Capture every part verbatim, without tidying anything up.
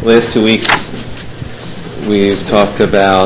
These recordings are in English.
last two weeks we've talked about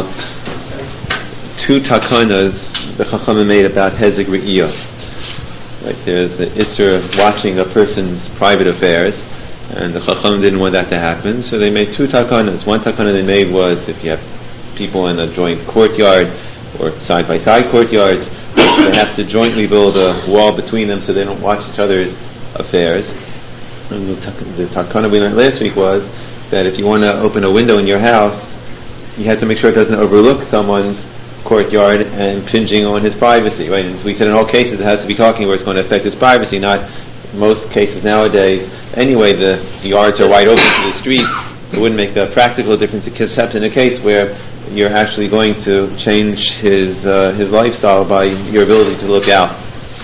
two takanas the Chachamim made about Hezek Re'iyah. Like there's the Isser of watching a person's private affairs, and the Chachamim didn't want that to happen, so they made two takanas. One takana they made was if you have people in a joint courtyard or side-by-side courtyards, they have to jointly build a wall between them so they don't watch each other's affairs. And the, tak- the takana we learned last week was that if you want to open a window in your house, you have to make sure it doesn't overlook someone's courtyard and impinging on his privacy, right? And we said in all cases it has to be talking where it's going to affect his privacy, not most cases nowadays. Anyway, the, the yards are wide open to the street. It wouldn't make a practical difference except in a case where you're actually going to change his uh, his lifestyle by your ability to look out.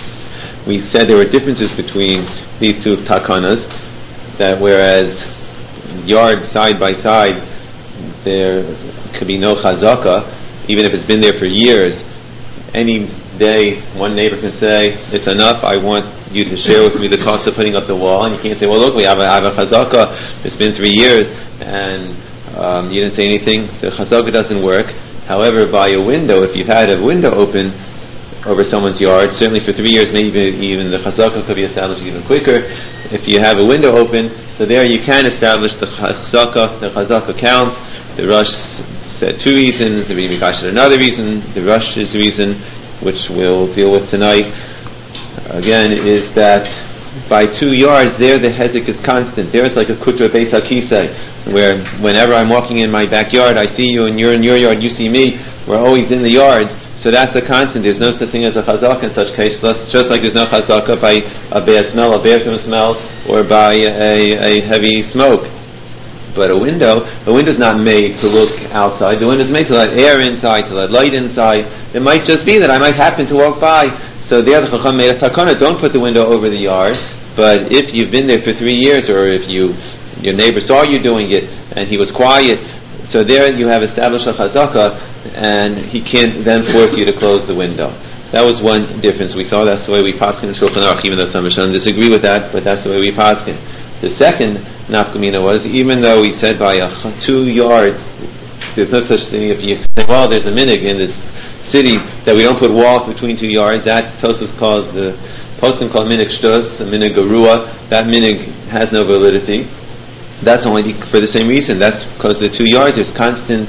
We said there were differences between these two takanas, that whereas yard side by side there could be no chazaka, even if it's been there for years. Any day one neighbor can say, it's enough, I want you to share with me the cost of putting up the wall, and you can't say, well look, we have a, I have a chazaka, it's been three years and um, you didn't say anything. The chazaka doesn't work. However, by a window, if you've had a window open over someone's yard, certainly for three years, maybe even the chazaka could be established even quicker. If you have a window open, so there you can establish the chazaka. The chazaka counts. The Rosh said two reasons, the Rebbe Mikash said another reason. The Rosh's reason, which we'll deal with tonight, again, is that by two yards, there the hezek is constant. There it's like a kutra beis hakisei, where whenever I'm walking in my backyard, I see you, and you're in your yard, you see me. We're always in the yards. So that's a constant. There's no such thing as a chazaka in such case, just like there's no chazaka by a bad smell, a bathroom smell, or by a, a heavy smoke. But a window, a window's not made to look outside. The window's made to let air inside, to let light inside. It might just be that I might happen to walk by. So there the Chacham made a takana, don't put the window over the yard. But if you've been there for three years, or if you your neighbor saw you doing it, and he was quiet, so there you have established a chazaka, and he can't then force you to close the window. That was one difference we saw. That's the way we paskin in Shulchan Aruch, even though some Rishonim disagree with that, but that's the way we paskin. The second nafkamina was, even though we said by a, two yards, there's no such thing. If you say, well, there's a minig in this city that we don't put walls between two yards, that Tosfos calls the poskim called minig shtus, a minig garua. That minig has no validity. That's only for the same reason. That's because the two yards, there's constant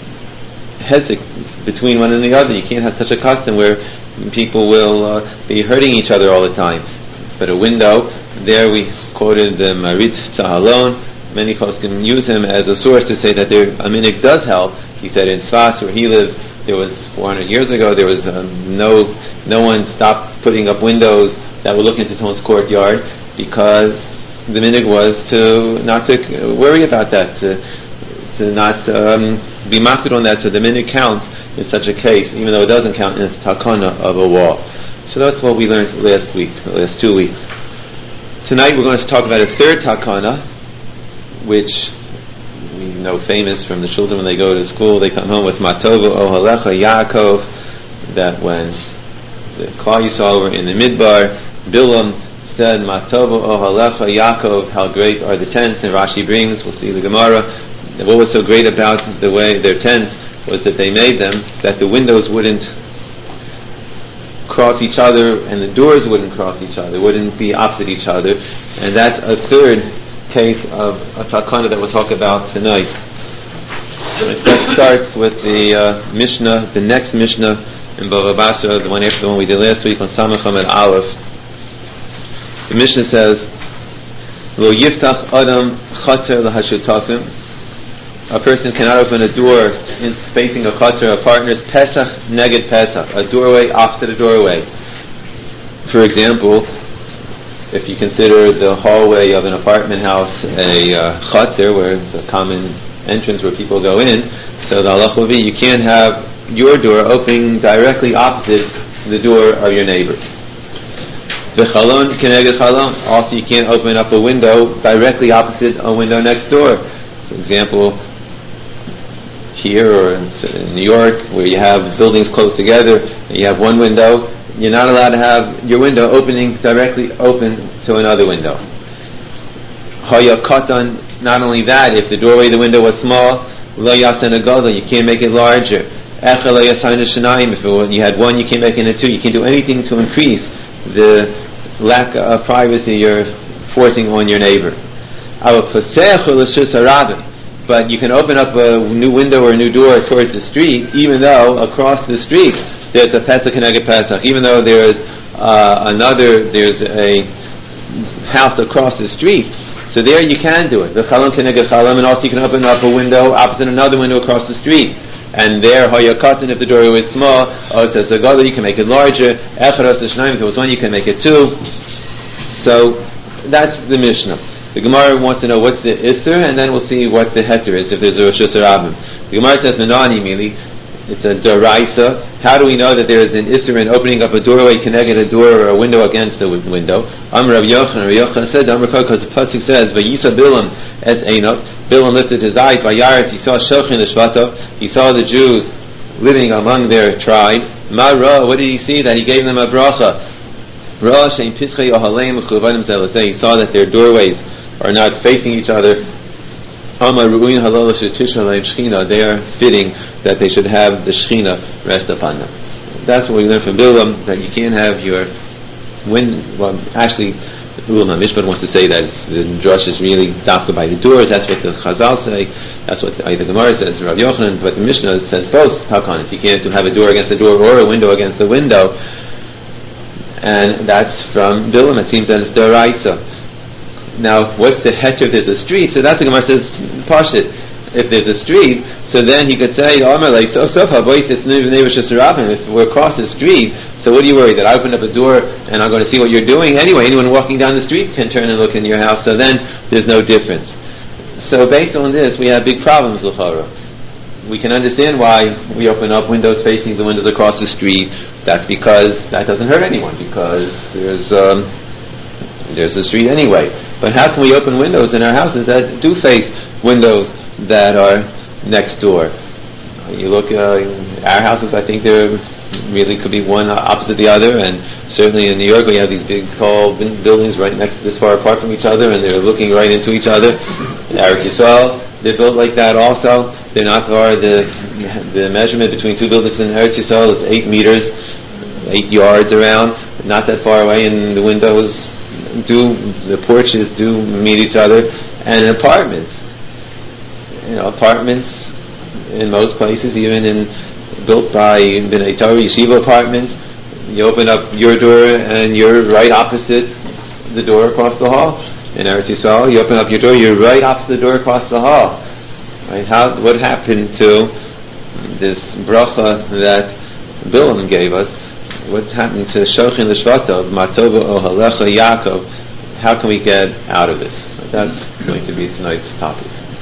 hezek between one and the other. You can't have such a custom where people will uh, be hurting each other all the time. But a window, there we quoted the Marit Tzahalon. Many folks can use him as a source to say that there, a minig does help. He said in Sfas, where he lived, there was four hundred years ago, there was um, no no one stopped putting up windows that would look into someone's courtyard, because the minig was to not to worry about that, to to not um, be makbid on that. So the minig counts in such a case, even though it doesn't count in the takana of a wall. So that's what we learned last week, the last two weeks. Tonight we're going to talk about a third takana, which we know famous from the children when they go to school. They come home with Matovu Ohalecha Yaakov, that when the Klal Yisrael were in the Midbar, Bilam said, Matovu Ohalecha Yaakov, how great are the tents, and Rashi brings, we'll see the Gemara, and what was so great about the way their tents was that they made them that the windows wouldn't cross each other and the doors wouldn't cross each other, wouldn't be opposite each other. And that's a third case of a takana that we'll talk about tonight. That starts with the uh, Mishnah, the next Mishnah in Bava Basra, the one after the one we did last week on Samach Amud Aleph. The Mishnah says, Lo yiftach adam chatzer lahashutafim. A person cannot open a door in facing a chatzer, a partner's Pesach neged Pesach, a doorway opposite a doorway. For example, if you consider the hallway of an apartment house a uh, chatzer, where the common entrance where people go in, so the halach will be you can't have your door opening directly opposite the door of your neighbor. The chalon keneged chalon. Also, you can't open up a window directly opposite a window next door. For example, here or in, in New York, where you have buildings close together, and you have one window, you're not allowed to have your window opening directly open to another window. Haya katan, not only that, if the doorway, the window was small, lo yasan agadol, you can't make it larger. Echel lo yasan shanayim, if it, you had one, you can't make it into two. You can do anything to increase the lack of privacy you're forcing on your neighbor. But you can open up a new window or a new door towards the street, even though across the street there's a Pesach Keneged Pesach, even though there's uh, another, there's a house across the street. So there you can do it. The Chalam Keneged Chalam, and also you can open up a window opposite another window across the street. And there, Hayakatan, if the door was small, or it says Agada, you can make it larger. Echaros Shnaim, if it was one, you can make it two. So that's the Mishnah. The Gemara wants to know what's the Isser, and then we'll see what the Heter is, if there's a Rosh Hashanah. The Gemara says, Menani Mili, it's a Daraisa. How do we know that there is an Isser in opening up a doorway, connecting a door or a window against a window? Amr Rav Yochanan, Rav Yochanan said, Amr Kol, because the Pasuk says, Vayisa Bilam es Einot, Bilam lifted his eyes, Vayaris, he saw Shochin Lishvato, he saw the Jews living among their tribes. Ma Ra, what did he see? That he gave them a bracha. Ra Shein Pischei Ohaleim Chuvanim Zelazeh, he saw that their doorways are not facing each other. They are fitting that they should have the Shechina rest upon them. That's what we learn from Bilam, that you can't have your when well actually Bilam Mishpat wants to say that the drush is really dafka by the doors. That's what the Chazal say. That's what the, the Gemara says, Rav Yochanan, but the Mishnah says both Hakanas. You can't have a door against a door or a window against a window. And that's from Bilam. It seems that it's Daraisa. Now, what's the heter if there's a street? So that's the Gemara says, Pashit. If there's a street, so then he could say, Omer, like, so, so, if we're across the street, so what are you worried? That I opened up a door and I'm going to see what you're doing? Anyway, anyone walking down the street can turn and look in your house, so then there's no difference. So based on this, we have big problems, L'chara. We can understand why we open up windows facing the windows across the street. That's because that doesn't hurt anyone, because there's, um, there's a street anyway. But how can we open windows in our houses that do face windows that are next door? You look, uh, our houses, I think there really could be one opposite the other, and certainly in New York we have these big tall buildings right next to this far apart from each other, and they're looking right into each other. In Eretz Yisrael, they're built like that also. They're not far. The the measurement between two buildings in Eretz Yisrael is eight meters, eight yards around, not that far away, and the windows do, the porches do meet each other. And in apartments, you know, apartments in most places, even in built by B'nai Torah Yeshiva apartments, you open up your door and you're right opposite the door across the hall. In Eretz Yisrael, you open up your door, you're right opposite the door across the hall. Right? How? What happened to this bracha that Bilam gave us? What happened to Shochin L'Shvatov, Matova Ohalecha Yaakov? How can we get out of this? So that's going to be tonight's topic.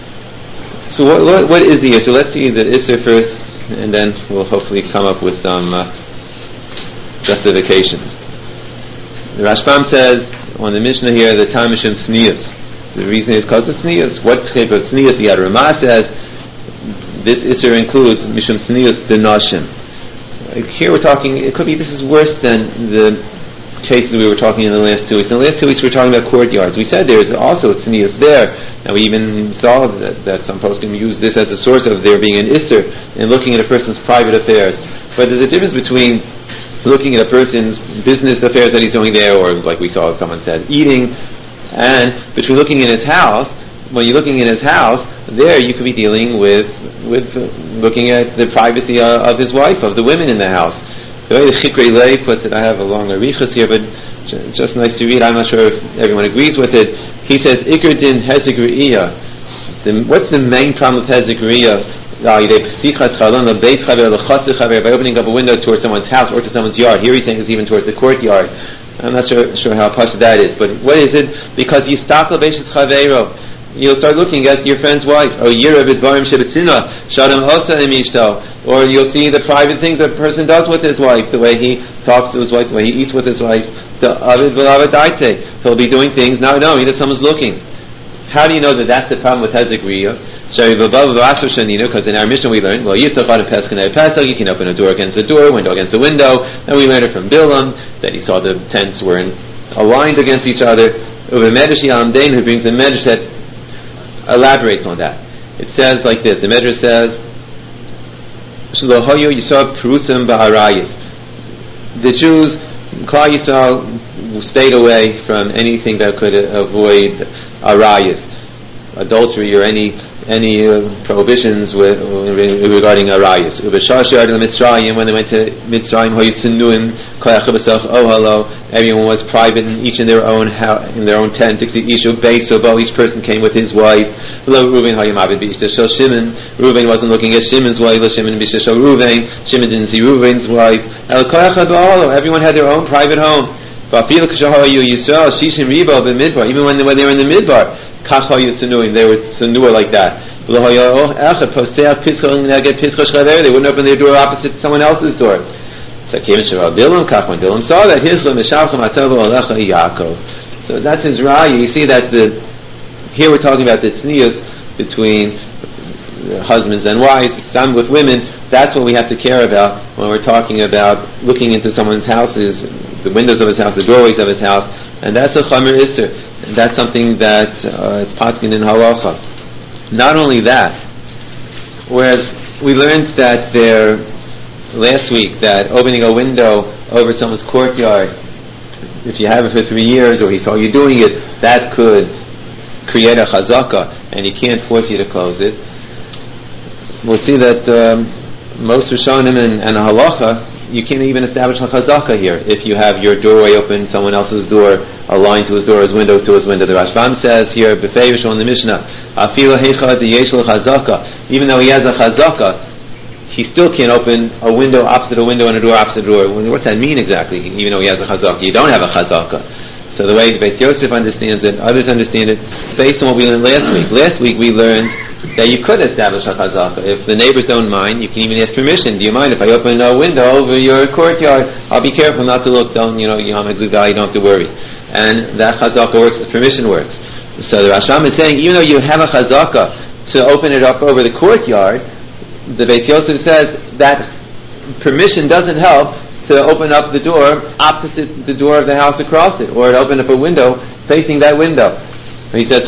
So what, what, what is the Isser? Let's see the Isser first, and then we'll hopefully come up with some uh, justifications. The Rashbam says on the Mishnah here, the time Mishum Tznius. The reason is because of Tznius. What type of Tznius? The Ramah says this Isser includes Mishum Tznius Denashim. Here we're talking, it could be this is worse than the cases we were talking in the last two weeks. In the last two weeks we were talking about courtyards. We said there's also tznius there. Now we even saw that, that some poskim use this as a source of there being an isser in looking at a person's private affairs. But there's a difference between looking at a person's business affairs that he's doing there, or like we saw someone said, eating, and between looking in his house. When you're looking in his house, there you could be dealing with with uh, looking at the privacy uh, of his wife, of the women in the house. The way the Chikrei Lei puts it, I have a long arichas here, but j- just nice to read. I'm not sure if everyone agrees with it. He says, Iker din hezek re'iyah. What's the main problem of hezek re'iyah? By opening up a window towards someone's house or to someone's yard. Here he's saying it's even towards the courtyard. I'm not sure, sure how posh that is, but what is it? Because yistakel beishis chaveiro. You'll start looking at your friend's wife, or yira b'dvarim shebetzina shadam osa imishto, or you'll see the private things that a person does with his wife, the way he talks to his wife, the way he eats with his wife. The avid v'lavid daite, he'll be doing things not knowing that someone's looking. How do you know that that's the problem with hezek re'iyah? Because in our mission we learned, well, you can open a door against a door, window against a window, and we learned it from Bilam that he saw the tents were in, aligned against each other. Uve Medrash Yamdain, who brings a Medrash that elaborates on that. It says like this, the Medrash says, Shalohoyo Yisrael Perutzim Ba'arayis. The Jews, Klal Yisrael, stayed away from anything that could avoid arayis, adultery, or any any uh, prohibitions with, uh, regarding arayis. When they went to Mitzrayim, everyone was private, and each in their own house, in their own tent. Each person came with his wife. Reuben wasn't looking at Shimon's wife. Shimon didn't see Reuben's wife. Everyone had their own private home. Even when, when they were in the midbar, they were sanua like that. They wouldn't open their door opposite someone else's door. So Dilam saw that So that's his raya. You see that the here we're talking about the tznius between husbands and wives, some with women. That's what we have to care about when we're talking about looking into someone's houses, the windows of his house, the doorways of his house, and that's a chamer isser. And that's something that uh, it's paskin in halacha. Not only that, whereas we learned that there last week that opening a window over someone's courtyard, if you have it for three years or he saw you doing it, that could create a chazaka, and he can't force you to close it. We'll see that um, most Rishonim and, and halacha, you can't even establish a chazaka here. If you have your doorway open, someone else's door aligned to his door, his window to his window. The Rashbam says here, b'feirush on the Mishnah, afilu heicha yesh lo chazaka. Even though he has a chazaka, he still can't open a window opposite a window and a door opposite a door. What's that mean exactly? Even though he has a chazaka, you don't have a chazaka. So the way Beis Yosef understands it, others understand it, based on what we learned last week. Last week we learned that you could establish a chazaka. If the neighbors don't mind, you can even ask permission. Do you mind if I open a window over your courtyard? I'll be careful not to look. Don't, you know, you know, I'm a good guy, you don't have to worry. And that chazaka works as permission works. So the Rashbam is saying, even though you have a chazaka to open it up over the courtyard, the Beis Yosef says that permission doesn't help to open up the door opposite the door of the house across it, or to open up a window facing that window. He says,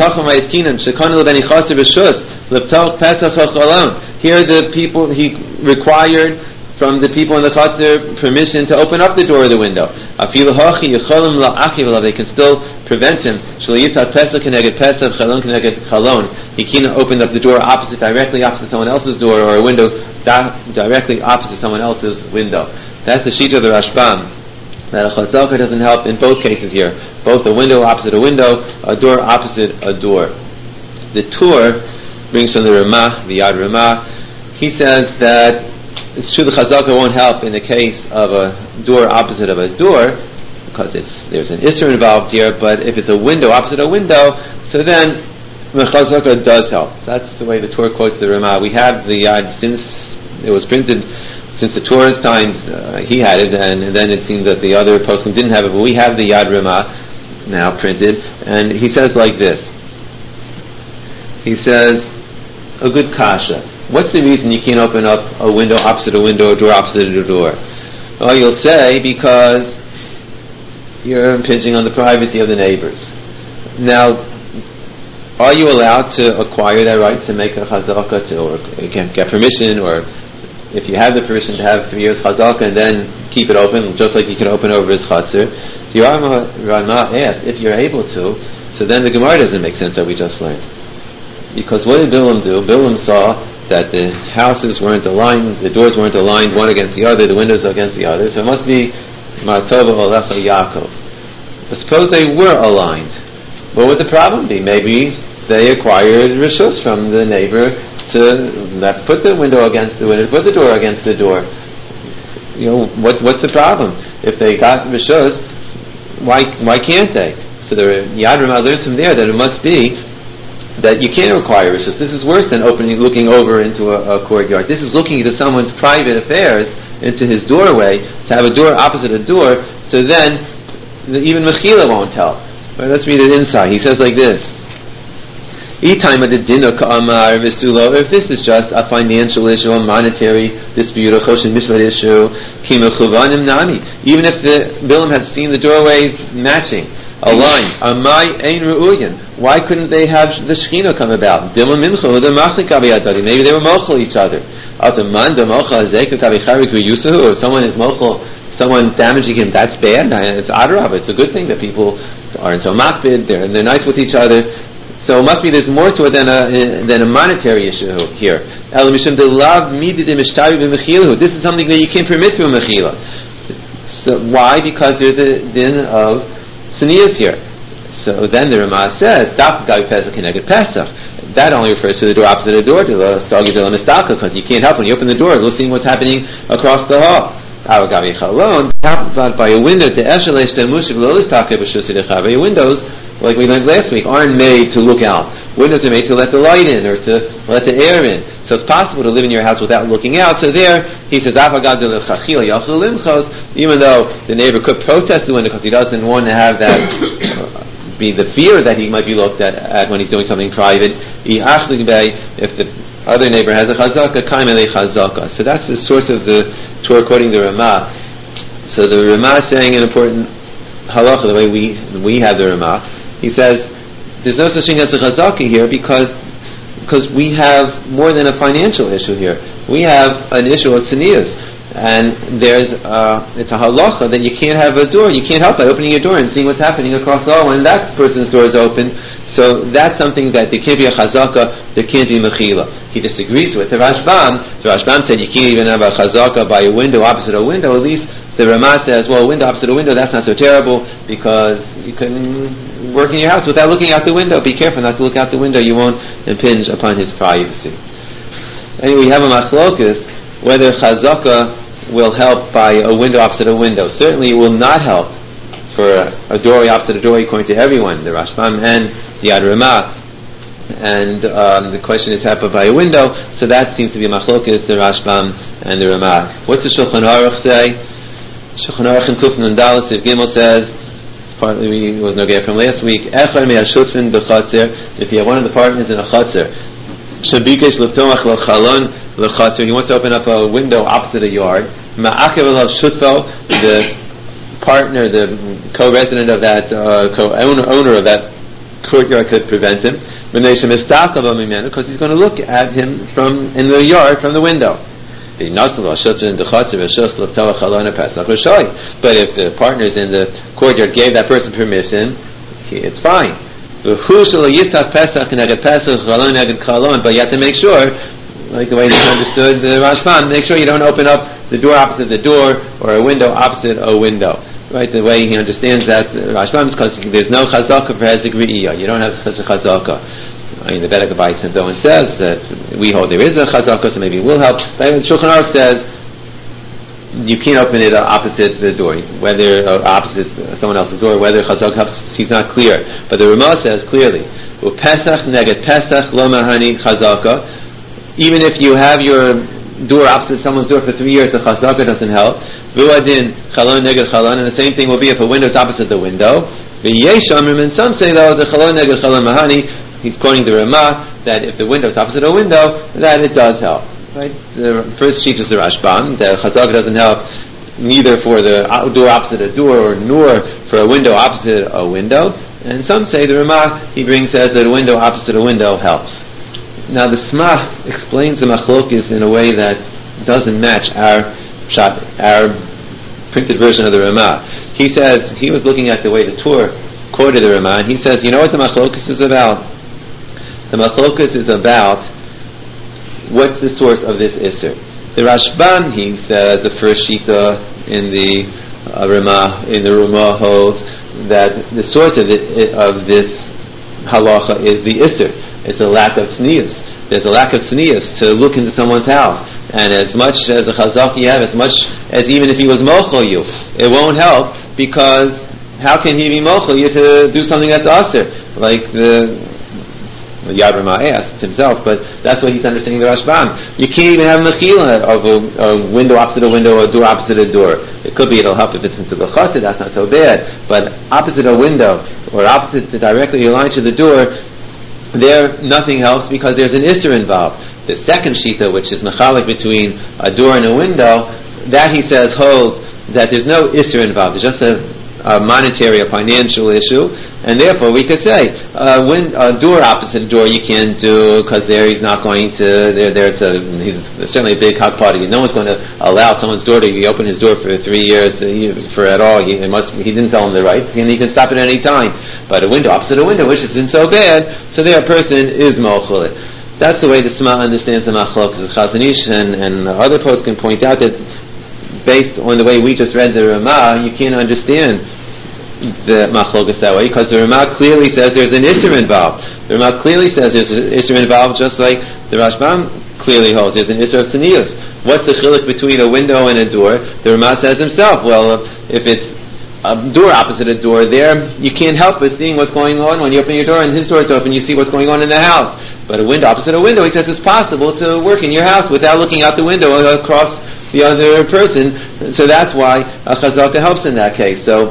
here the people, he required from the people in the Chatzar permission to open up the door of the window. They can still prevent him. He can't open up the door opposite, directly opposite someone else's door, or a window directly opposite someone else's window. That's the sheet of the Rashbam, that a chazaka doesn't help in both cases here. Both a window opposite a window, a door opposite a door. The Tur brings from the Ramah, the Yad Ramah. He says that it's true the chazaka won't help in the case of a door opposite of a door, because it's there's an isser involved here, but if it's a window opposite a window, so then the chazaka does help. That's the way the Tur quotes the Ramah. We have the Yad since it was printed. Since the Torah's times, uh, he had it, and, and then it seems that the other poskim didn't have it, but we have the Yad Ramah now printed, and he says like this. He says, a good kasha. What's the reason you can't open up a window opposite a window, a door opposite a door? Well, you'll say, because you're impinging on the privacy of the neighbors. Now, are you allowed to acquire that right to make a chazaka, to, or get, get permission, or if you have the permission to have three years chazaka and then keep it open, just like you can open over his chatzir? So Rama, Rama asked, if you're able to, so then the Gemara doesn't make sense that we just learned. Because what did Bilam do? Bilam saw that the houses weren't aligned, the doors weren't aligned one against the other, the windows against the other, so it must be Matova Olecha Yaakov. But suppose they were aligned. What would the problem be? Maybe they acquired rishus from the neighbor to uh, put the window against the window, put the door against the door. You know, what's what's the problem? If they got rishus, why why can't they? So the Yad Ramah learns from there that it must be that you can't require rishus. This is worse than opening, looking over into a, a courtyard. This is looking into someone's private affairs, into his doorway, to have a door opposite a door, so then the, even Mechila won't help. Right, let's read it inside. He says like this. If this is just a financial issue, a monetary dispute, a choshen mishpat issue, even if the Bilam had seen the doorways matching, a line. Amai ein ru'uyin. Why couldn't they have the Shekhinah come about? Dilma mincha uda machlika b'yadadim. Maybe they were mochel each other. Ataman da mochel azeka kavicharik v'yusahu. Or someone is mochel, someone damaging him. That's bad. It's adrab. It's a good thing that people aren't so makbid. They're they're nice with each other. So it must be there's more to it than a than a monetary issue here. This is something that you can't permit through mechila. So why? Because there's a din of tznius here. So then the Ramah says, that only refers to the door opposite the door, to the stagi de la mistaka, because you can't help when you open the door, you'll see what's happening across the hall. By a window, windows, like we learned last week, aren't made to look out. Windows are made to let the light in, or to let the air in. So it's possible to live in your house without looking out. So there, he says, even though the neighbor could protest the window because he doesn't want to have that uh, be the fear that he might be looked at, at when he's doing something private. If the other neighbor has a chazaka, kaimele chazaka. So that's the source of the Torah quoting the Ramah. So the Ramah is saying an important halacha, the way we we have the Ramah. He says there's no such thing as a chazaka here because because we have more than a financial issue here. We have an issue of tznius. And there's uh, it's a halacha that you can't have a door. You can't help by opening your door and seeing what's happening across the hall when that person's door is open. So that's something that there can't be a chazaka, there can't be mechila. He disagrees with the Rashbam. The Rashbam said you can't even have a chazaka by a window opposite a window. At least the Ramah says, well, a window opposite a window, that's not so terrible because you can work in your house without looking out the window. Be careful not to look out the window. You won't impinge upon his privacy. Anyway, we have a machlokus whether chazaka will help by a window opposite a window. Certainly it will not help for a, a doorway opposite a doorway according to everyone, the Rashbam and the Ad Ramah. And um, the question is help by a window, so that seems to be machlokas, the Rashbam and the Ramah. What's the Shulchan Aruch say? Shulchan Aruch in Kuf Nun Daled Siv Gimel says, partly we was no get from last week, Echad me'ashutfin b'chatzer, if you have one of the partners in a chatzer, Shabikesh leftomach l'chalon l'chatzer, he wants to open up a window opposite a yard. Ma'akev elav shutfo, the partner, the co-resident of that, uh, co-owner owner of that courtyard could prevent him. Because he's going to look at him from in the yard from the window. But if the partners in the courtyard gave that person permission, it's fine. But you have to make sure, like the way they understood the Rashbam, make sure you don't open up the door opposite the door or a window opposite a window. Right, the way he understands that the Rashbam is because there's no chazaka for hezek re'iyah. You don't have such a chazaka. I mean, the Bedek Abai Sandoan says that we hold there is a chazaka, so maybe it will help. But the Shulchan Aruch says you can't open it opposite the door, whether uh, opposite someone else's door, whether chazaka helps. He's not clear. But the Ramah says clearly, Pesach neged Pesach lo mahani chazaka. Even if you have your door opposite someone's door for three years, the chazaka doesn't help. V'uadin chalon neged chalon, and the same thing will be if a window is opposite the window. V'yesh amrim, and some say though the chalon neged chalon mahani. He's quoting the Ramah that if the window is opposite a window, that it does help. Right? The first sheet is the Rashbam. The chazaka doesn't help neither for the door opposite a door nor for a window opposite a window. And some say the Ramah he brings says that a window opposite a window helps. Now the Smach explains the machlokes in a way that doesn't match our our printed version of the Ramah. He says he was looking at the way the Torah quoted the Ramah, and he says, you know what the machlokes is about? The machlokes is about what's the source of this Isser. The Rashbam, he says, the first shita in the uh, Ramah in the Ramah holds that the source of it, of this halacha is the Isser. It's a lack of tznius. There's a lack of tznius to look into someone's house. And as much as a chazak you have, as much as even if he was mochel you, it won't help because how can he be mochel you to do something that's aser? Like the, the Yad Ramah asked himself, but that's what he's understanding the Rashbam. You can't even have mechila of a, a window opposite a window or a door opposite a door. It could be it'll help if it's into the chatzah, that's not so bad. But opposite a window or opposite to directly aligned to the door, there nothing helps because there's an isser involved. The second shita, which is mechalik between a door and a window, that he says holds that there's no isser involved. There's just a a monetary, a financial issue, and therefore we could say uh, when a door opposite a door you can't do because there he's not going to. There, there it's a he's certainly a big hot party. No one's going to allow someone's door to be open his door for three years uh, for at all. He it must he didn't tell him the rights, and he can stop at any time. But a window opposite a window, which isn't so bad, so there a person is mochel. That's the way the Sma understands the Machlokes of Chazon Ish, and, and other posts can point out that based on the way we just read the Ramah, you can't understand the Machlokes that way, because the Ramah clearly says there's an Isser involved. The Ramah clearly says there's an Isser involved, just like the Rashbam clearly holds there's an Isser of Tznius. What's the chiluk between a window and a door? The Ramah says himself, well, if it's a door opposite a door, there you can't help but seeing what's going on. When you open your door and his door is open, you see what's going on in the house. But a window opposite a window, he says it's possible to work in your house without looking out the window across the other person. So that's why a chazaka helps in that case. So,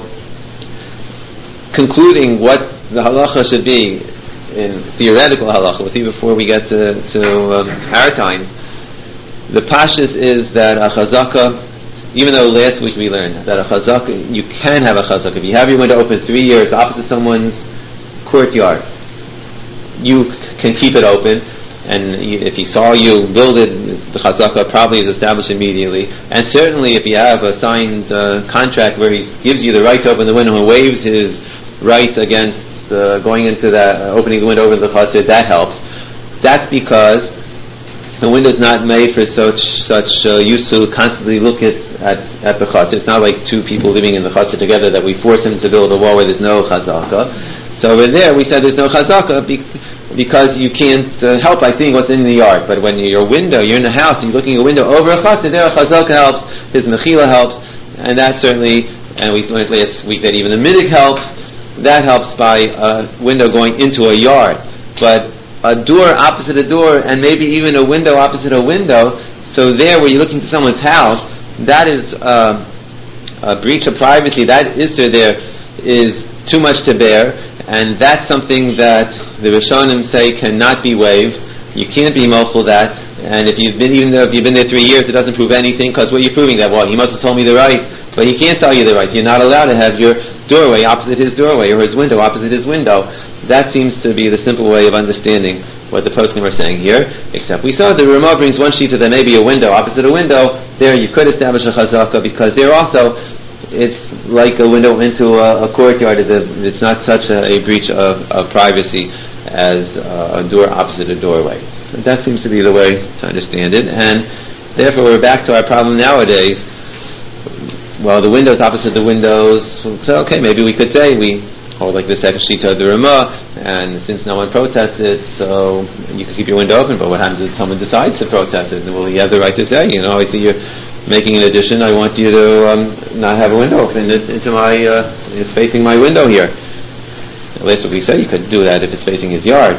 concluding what the halacha should be in theoretical halacha, we'll see before we get to, to um, our times, the pashtus is that a chazaka, even though last week we learned that a chazaka, you can have a chazaka. If you have your window open three years opposite someone's courtyard, you can keep it open, and if he saw you build it, the chazaka probably is established immediately. And certainly if you have a signed uh, contract where he gives you the right to open the window and waives his right against uh, going into that, uh, opening the window over the chutzner, that helps. That's because the window is not made for such such uh, use to constantly look at at, at the chutzner. It's not like two people living in the chutzner together that we force them to build a wall where there's no chazaka. So over there we said there's no chazaka be, because you can't uh, help by seeing what's in the yard. But when you're your window, you're in the house, and you're looking at a window over a chutzner, there a chazaka helps, his mechila helps, and that certainly, and we learned last week that even the minig helps. That helps by a window going into a yard. But a door opposite a door, and maybe even a window opposite a window, so there where you're looking to someone's house, that is uh, a breach of privacy. That issur there is too much to bear, and that's something that the Rishonim say cannot be waived. You can't be mochel that, and if you've been, even though if you've been there three years, it doesn't prove anything, because what are you proving that? Well, he must have told me the right, but he can't tell you the right. You're not allowed to have your doorway opposite his doorway, or his window opposite his window. That seems to be the simple way of understanding what the poskim are saying here, except we saw the Ramah brings one sheet that maybe a window opposite a window. There you could establish a chazaka, because there also it's like a window into a, a courtyard. It's not such a, a breach of, of privacy as uh, a door opposite a doorway. That seems to be the way to understand it, and therefore we're back to our problem nowadays. Well, the windows opposite the windows, so okay, maybe we could say we hold like the second sheet of the Ramah, and since no one protested, so you can keep your window open, but what happens if someone decides to protest it? Well, you have the right to say, you know, I see you're making an addition, I want you to um, not have a window open into my, uh, it's facing my window here. At least what we say, you could do that if it's facing his yard.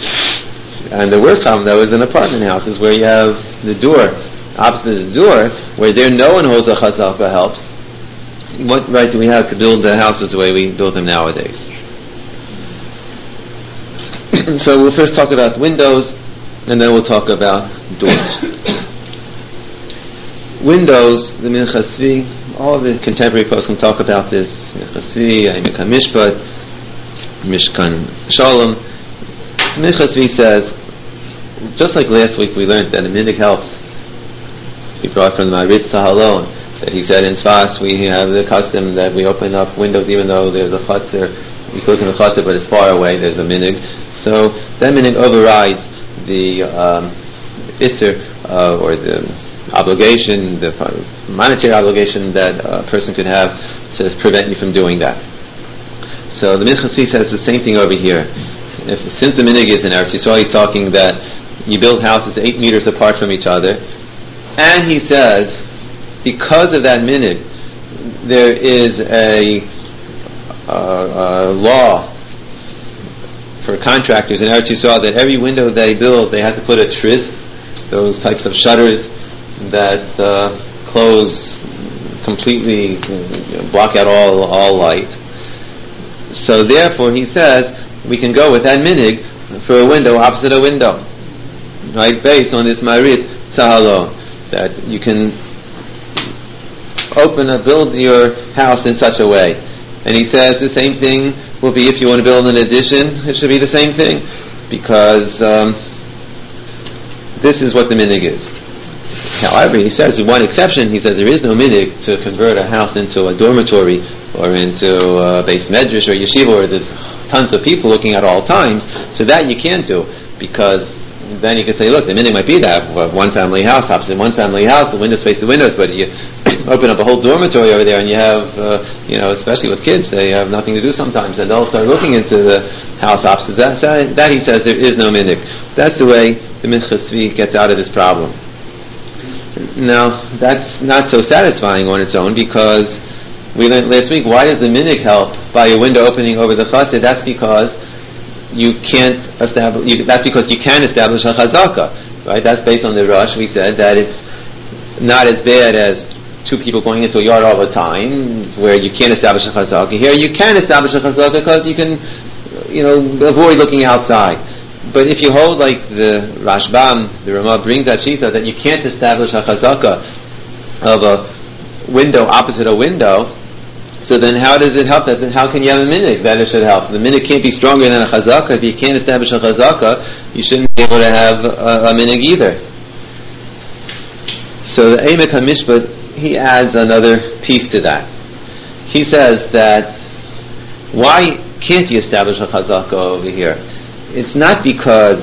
And the worst problem, though, is in apartment houses where you have the door opposite the door, where there no one holds a chazaka helps. What right do we have to build the houses the way we build them nowadays? So we'll first talk about windows, and then we'll talk about doors. Windows, the Minchas Tzvi, all the contemporary folks can talk about this. Minchas Tzvi, Mishkan Mishpat, Mishkan Shalom. Minchas Tzvi says, just like last week we learned that a minig helps. We brought from the Marit Sahalon that he said in Sfas we have the custom that we open up windows even though there's a chutzner. We cook in the chutzner, but it's far away. There's a minig, so that minig overrides the um, issur uh, or the obligation, the monetary obligation that a person could have to prevent you from doing that. So the Minchas Tzvi says the same thing over here. If, since the minig is in Eretz Yisrael, he's talking that you build houses eight meters apart from each other. And he says, because of that minig, there is a, a, a law for contractors in Eretz Yisrael that every window they build, they have to put a tris, those types of shutters that uh, close completely, you know, block out all all light. So therefore, he says, we can go with that minig for a window opposite a window, right, based on this Marit Sahalon, that you can open a build your house in such a way And he says the same thing will be if you want to build an addition, it should be the same thing, because um, this is what the minig is. However, he says, with one exception, he says there is no minig to convert a house into a dormitory or into a base medrash or yeshiva where there's tons of people looking at all times. So that you can't do, because then you can say, look, the minig might be that one family house, opposite one family house, the windows face the windows, but you open up a whole dormitory over there and you have, uh, you know, especially with kids, they have nothing to do sometimes, and they'll start looking into the house opposite that. That, that he says there is no minig. That's the way the Minchas Tzvi gets out of this problem. Now, that's not so satisfying on its own, because we learned last week, why does the minig help by a window opening over the chassid? That's because you can't establish, you, that's because you can establish a chazaka, right? That's based on the Rosh. We said that it's not as bad as two people going into a yard all the time, where you can't establish a chazaka. Here you can establish a chazaka because you can, you know, avoid looking outside. But if you hold like the Rashbam, the Ramah brings that shita that you can't establish a chazaka of a window opposite a window, so then how does it help that? Then how can you have a minig that it should help? The minig can't be stronger than a chazaka. If you can't establish a chazaka, you shouldn't be able to have a, a minig either. So the Emek HaMishpat, he adds another piece to that. He says that why can't you establish a chazaka over here? It's not because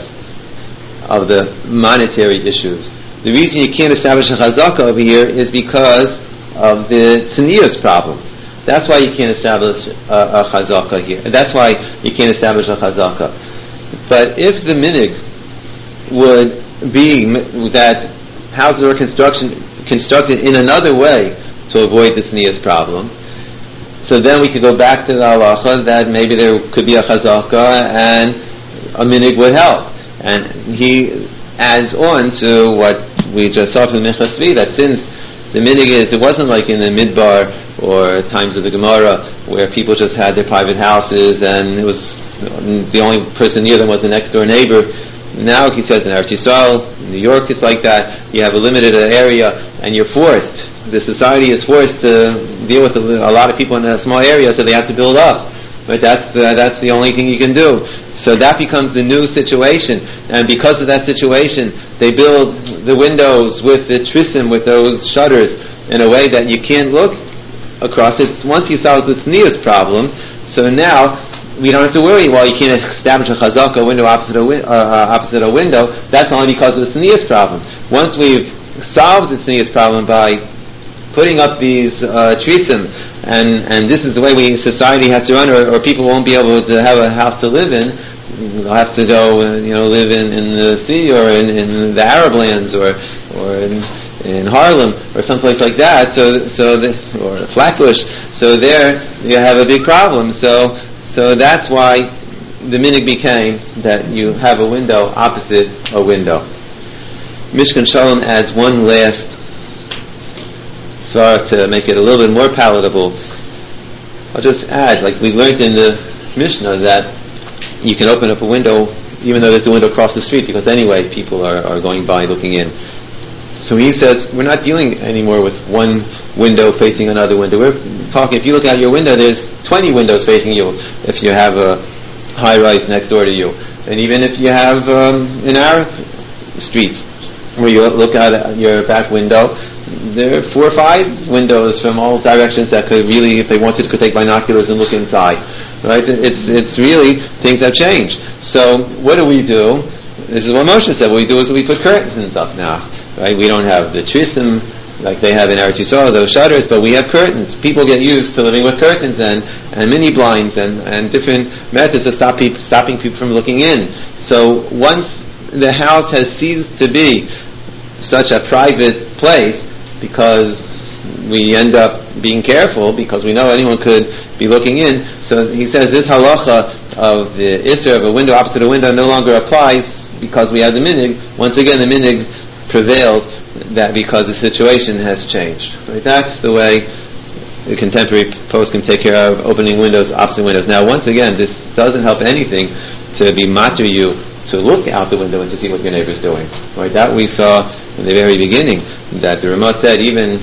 of the monetary issues. The reason you can't establish a chazaka over here is because of the tznius problems. That's why you can't establish a, a chazaka here. That's why you can't establish a chazaka. But if the minig would be that houses are construction, constructed in another way to avoid the tznius problem, so then we could go back to the halacha that maybe there could be a chazaka and a minig would help. And he adds on to what we just saw from Minchas Tzvi, that since the minig is, it wasn't like in the Midbar or times of the Gemara where people just had their private houses and it was the only person near them was the next door neighbor. Now he says in Eretz Yisrael, in New York it's like that. You have a limited area and you're forced, the society is forced to deal with a, a lot of people in a small area, so they have to build up. But that's uh, that's the only thing you can do. So that becomes the new situation, and because of that situation, they build the windows with the trisim, with those shutters, in a way that you can't look across it. Once you solve the tznius problem, so now we don't have to worry, well, you can't establish a chazaka window opposite a, wi- uh, opposite a window. That's only because of the tznius problem. Once we've solved the tznius problem by putting up these uh, trisim, and and this is the way we society has to run, or, or people won't be able to have a house to live in. They'll have to go, uh, you know, live in, in the sea or in, in the Arab lands or or in, in Harlem or someplace like that. So so the, or Flatbush. So there you have a big problem. So so that's why the minig became that you have a window opposite a window. Mishkan Shalom adds one last thought to make it a little bit more palatable. I'll just add, like we learned in the Mishnah, that you can open up a window even though there's a window across the street, because anyway people are, are going by looking in. So he says we're not dealing anymore with one window facing another window. We're talking, if you look out your window, there's twenty windows facing you if you have a high rise next door to you. And even if you have um, in our streets where you look out at your back window, there are four or five windows from all directions that could really, if they wanted, could take binoculars and look inside. Right? It's it's really, things have changed. So what do we do? This is what Moshe said. What we do is we put curtains up now. Right? We don't have the trisim like they have in Eretz Yisrael, those shutters, but we have curtains. People get used to living with curtains and, and mini blinds and, and different methods of stop people, stopping people from looking in. So once the house has ceased to be such a private place, because we end up being careful because we know anyone could be looking in. So he says this halacha of the isser of a window opposite a window no longer applies because we have the minig. Once again, the minig prevails, that because the situation has changed. Right? That's the way the contemporary post can take care of opening windows opposite windows. Now, once again, this doesn't help anything to be matter you to look out the window and to see what your neighbor's doing. Right? That we saw in the very beginning, that the Ramah said even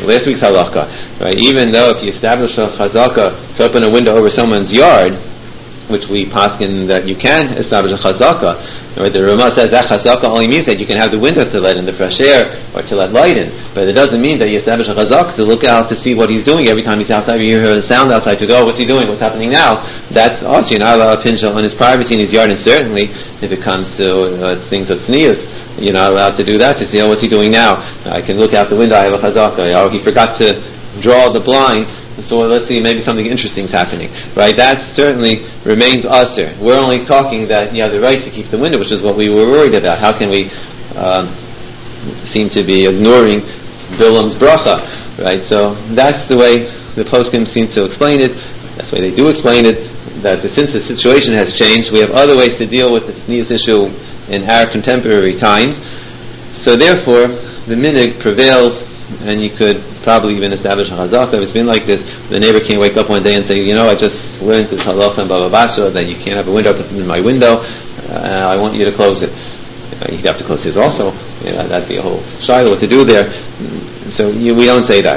last week's halakha, right? Even though if you establish a chazaka to open a window over someone's yard, which we paskin that you can establish a chazaka, right? The Ramah says that chazaka only means that you can have the window to let in the fresh air or to let light in, but it doesn't mean that you establish a chazaka to look out to see what he's doing every time he's outside. You hear a sound outside to go, what's he doing? What's happening now? That's us. You're not allowed to pinch on his privacy in his yard, and certainly if it comes to uh, things of tznius, you're not allowed to do that to see, oh, what's he doing now? I can look out the window, I have a chazaka. Oh, he forgot to draw the blind, so let's see, maybe something interesting is happening. Right? That certainly remains usher. We're only talking that you have the right to keep the window, which is what we were worried about. How can we um, seem to be ignoring Bilam's bracha? Right? So that's the way the poskim seem to explain it. That's the way they do explain it, that the, since the situation has changed, we have other ways to deal with the tznius issue in our contemporary times. So therefore, the minig prevails, and you could probably even establish a chazaka. If it's been like this, the neighbor can't wake up one day and say, you know, I just learned this halacha in Baba Basra that you can't have a window open in my window, uh, I want you to close it. Uh, you'd have to close his also. You know, that'd be a whole shiloh what to do there. So you, we don't say that.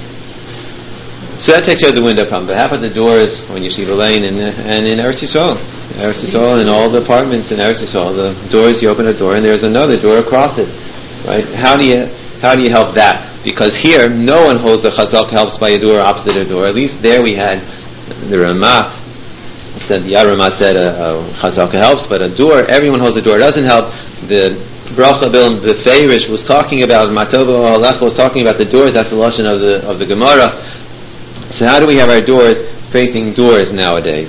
So that takes care of the window problem. But how about the doors on Yeshiva Lane and, and in Eretz Yisrael? Eretz Yisrael and all the apartments in Eretz Yisrael, the doors, you open a door and there's another door across it. Right? How do you how do you help that? Because here, no one holds the chazak helps by a door opposite a door. At least there we had the Ramah said, the Ramah said a, a chazak helps, but a door, everyone holds the door, doesn't help. The Bracha Bilam, the Feirish was talking about, Matova Alecha was talking about the doors, that's the lashon of the of the Gemara. So how do we have our doors facing doors nowadays?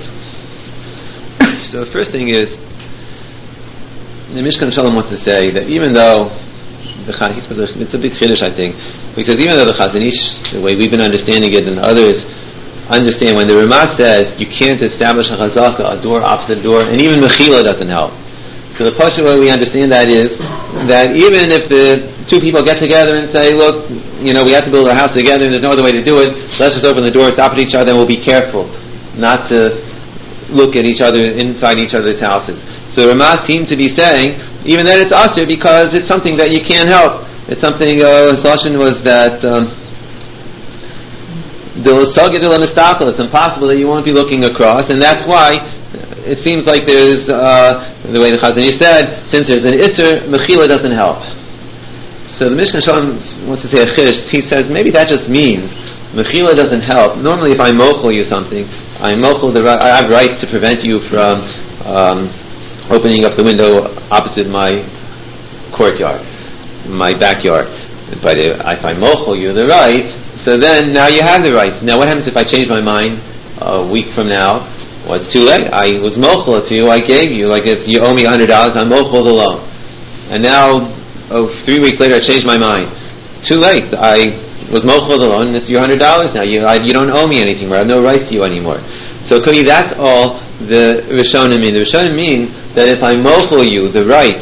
So the first thing is, the Mishkan Shalom wants to say that even though the Chazon, it's a big chiddush, I think, because even though the Chazon Ish, the way we've been understanding it, and others understand, when the Ramah says you can't establish a chazaka, a door opposite a door, and even mechila doesn't help. So the Pasha way we understand that is that even if the two people get together and say, look, you know, we have to build our house together and there's no other way to do it, let's just open the doors opposite each other and we'll be careful not to look at each other inside each other's houses. So Ramah seemed to be saying, even that it's asr because it's something that you can't help. It's something, uh, his lashon was that, um, it's impossible that you won't be looking across, and that's why it seems like there's, uh, the way the Chazon Ish said, since there's an Isser, Mechila doesn't help. So the Mishkan Shalom wants to say a chiddush. He says maybe that just means Mechila doesn't help. Normally if I mochel you something, I mochel the right, I have rights to prevent you from um, opening up the window opposite my courtyard, my backyard. But if, if I mochel you the right, so then now you have the right. Now what happens if I change my mind a week from now? Well, it's too late. I was mochel to you, I gave you, like if you owe me one hundred dollars, I'm mochel the loan. And now, oh, three weeks later I changed my mind. Too late. I was mochel the loan, and it's your one hundred dollars now. You I, you don't owe me anything more. I have no right to you anymore. So Kuni, that's all the Rishonim mean. The Rishonim mean that if I mochel you the right,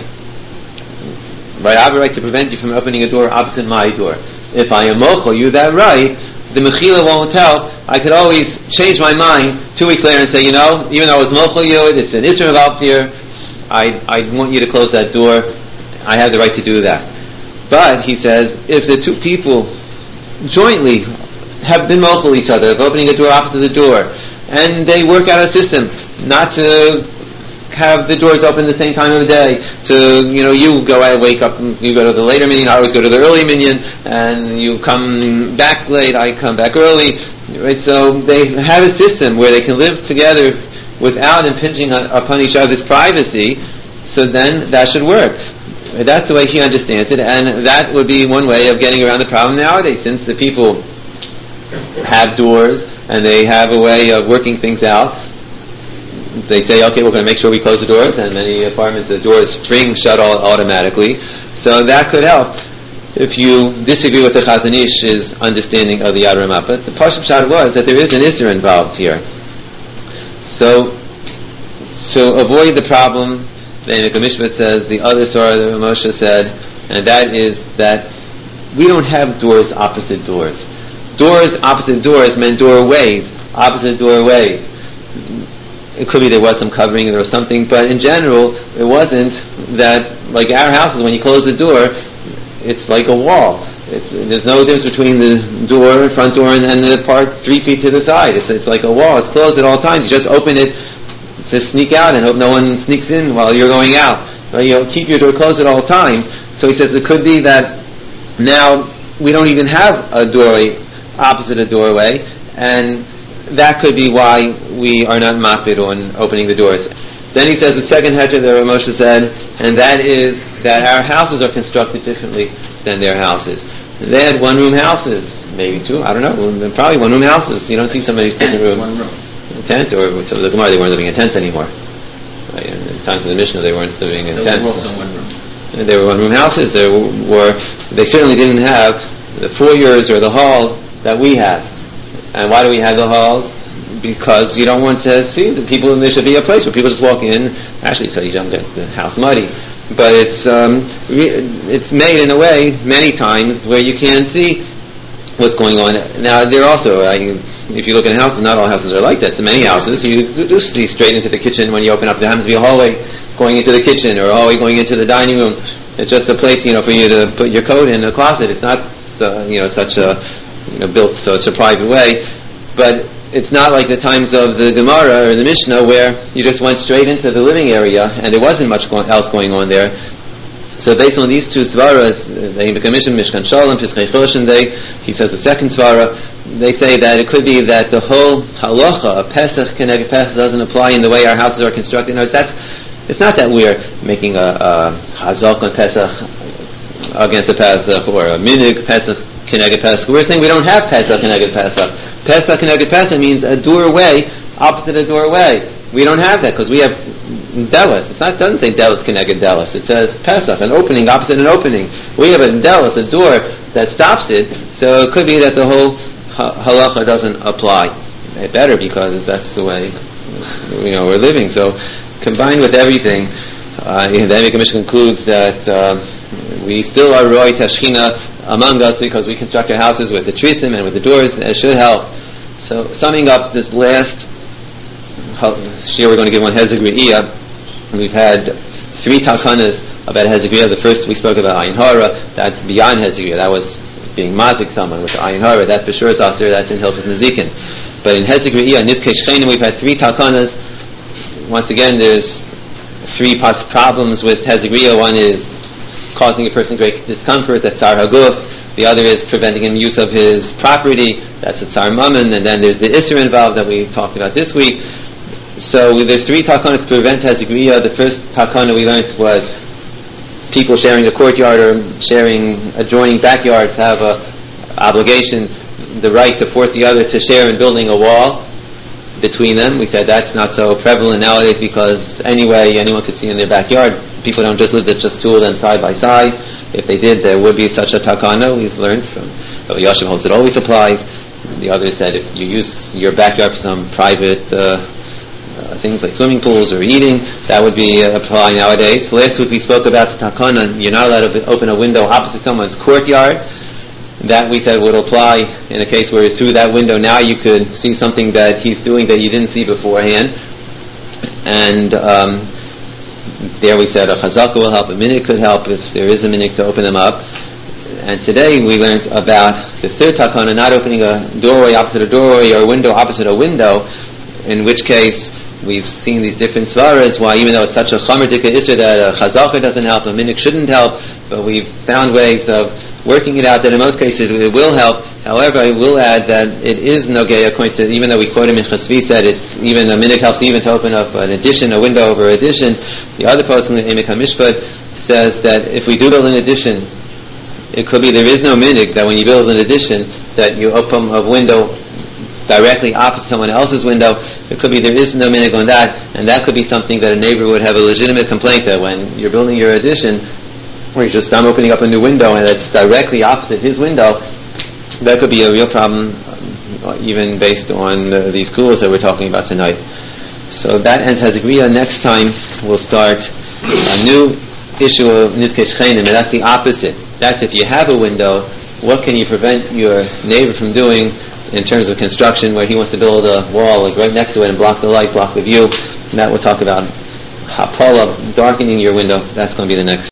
right, I have a right to prevent you from opening a door opposite my door. If I am mochel you that right, the mechila won't help. I could always change my mind two weeks later and say, you know, even though I was mochel you, it's an Isra involved here, I, I want you to close that door. I have the right to do that. But, he says, if the two people jointly have been mochel each other, of opening a door opposite the door, and they work out a system not to have the doors open the same time of the day, to, you know, you go out, wake up, and you go to the later minyan, I always go to the early minyan, and you come back late, I come back early, right? So they have a system where they can live together without impinging on, upon each other's privacy, so then that should work. That's the way he understands it, and that would be one way of getting around the problem nowadays, since the people have doors, and they have a way of working things out. They say, okay, we're going to make sure we close the doors, and many apartments, the doors spring shut all automatically. So that could help if you disagree with the Chazon Ish's understanding of the Yad Ramah. But the Pashup Shad was that there is an Isser involved here. So, so avoid the problem, the Emek HaMishpat says, the other Surah that Moshe said, and that is that we don't have doors opposite doors. Doors opposite doors meant doorways, opposite doorways. It could be there was some covering, there was something, but in general, it wasn't that, like our houses, when you close the door, it's like a wall. It's, there's no difference between the door, front door, and, and the part three feet to the side. It's, it's like a wall. It's closed at all times. You just open it to sneak out and hope no one sneaks in while you're going out. But you know, keep your door closed at all times. So he says it could be that now we don't even have a doorway opposite a doorway, and that could be why we are not mafid on opening the doors. Then he says the second heter that Rav Moshe said, and that is that our houses are constructed differently than their houses. They had one-room houses, maybe two, I don't know, probably one-room houses. You don't see so many different rooms. One room. A tent, or to the Gemara, they weren't living in tents anymore. Right? In the times of the Mishnah, they weren't living in They tents. were also one room. And they were one-room houses. There were, they certainly didn't have the foyers or the hall that we have. And why do we have the halls? Because you don't want to see the people, and there should be a place where people just walk in. Actually, so you don't get the house muddy. But it's um, re- it's made in a way many times where you can't see what's going on. Now there also, uh, you, if you look at houses, not all houses are like that. So many houses you do see straight into the kitchen when you open up. There happens to be a hallway going into the kitchen, or a hallway going into the dining room. It's just a place, you know, for you to put your coat in a closet. It's not, uh, you know, such a you know, built such a private way, but it's not like the times of the Gemara or the Mishnah where you just went straight into the living area and there wasn't much go- else going on there. So based on these two svaras, the Commission, Mishkan Shalom, Pischei Choshen, they, he says the second svara, they say that it could be that the whole halacha, Pesach Keneged Pesach, doesn't apply in the way our houses are constructed. No, it's, that's, it's not that we're making a, a Chazak on Pesach against the Pesach, or a Minig Pesach Keneged Pesach. We're saying we don't have Pesach Keneged Pesach. Pesach Keneged Pesach means a doorway opposite a doorway. We don't have that because we have Delis. It's not, it doesn't say Delis Keneged Delis. It says Pesach, an opening opposite an opening. We have a Delis, a door that stops it. So it could be that the whole ha- halacha doesn't apply. It better, because that's the way you know we're living. So combined with everything, uh, the Emek Mishnah concludes that uh, we still are Roy Tashchina among us because we construct our houses with the trisim and with the doors. It should help. So summing up this last year, we're going to give one Hezek Re'iyah. We've had three takanas about Hezek Re'iyah. The first we spoke about Ayin Hara. That's beyond Hezek Re'iyah. That was being mazik someone with Ayin Hara. That for sure is Aser. That's in Hilchos Nezikin. But in Hezek Re'iyah, in Nizkei Shchenim, we've had three takanas. Once again, there's three pos- problems with Hezek Re'iyah. One is causing a person great discomfort, that's Tsar Haguf. The other is preventing him use of his property, that's a Tsar Mammon. And then there's the Isser involved that we talked about this week. So there's three takanas to prevent Hezek Re'iyah. The first takana we learned was people sharing a courtyard or sharing adjoining backyards have a obligation, the right to force the other to share in building a wall between them. We said that's not so prevalent nowadays because anyway anyone could see in their backyard. People don't just live there, just two of them side by side. If they did, there would be such a takana. We've learned from Rabbi Yashiv holds it always applies. The other said if you use your backyard for some private uh, uh, things like swimming pools or eating, that would be uh, apply nowadays. Last week we spoke about the takana. You're not allowed to open a window opposite someone's courtyard. That we said would apply in a case where through that window now you could see something that he's doing that you didn't see beforehand. And um, there we said a chazaka will help, a minute could help if there is a minute to open them up. And today we learned about the third takana, not opening a doorway opposite a doorway or a window opposite a window, in which case we've seen these different svaras, why even though it's such a chamer dika isser that a chazaka doesn't help, a minute shouldn't help, but we've found ways of working it out that in most cases it will help. However, I will add that it is nogay according to, even though we quote him in Chasvi said it's even a minhag helps even to open up an addition, a window over addition. The other post in the Emek HaMishpat says that if we do build an addition, it could be there is no minhag that when you build an addition that you open a window directly opposite someone else's window. It could be there is no minhag on that, and that could be something that a neighbor would have a legitimate complaint that when you're building your addition, or you just I'm opening up a new window and it's directly opposite his window, that could be a real problem, um, even based on uh, these schools that we're talking about tonight. So that ends Hezek Re'iyah. Next time we'll start a new issue of Nizkei Shchenim, and that's the opposite. That's if you have a window, what can you prevent your neighbor from doing in terms of construction, where he wants to build a wall like right next to it and block the light, block the view. And that we'll talk about hapala, darkening your window. That's going to be the next